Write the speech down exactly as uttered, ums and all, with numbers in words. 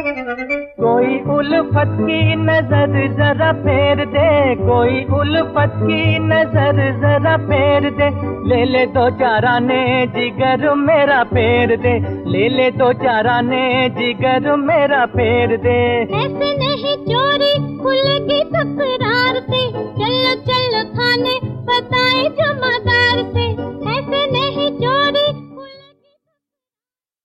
कोई उल्फत की नजर जरा फेर दे, कोई उल्फत की नजर जरा फेर दे, ले ले दो चाराने जिगर मेरा फेर दे, ले ले दो चाराने जिगर मेरा फेर दे। ऐसे नहीं चोरी खुलेगी तक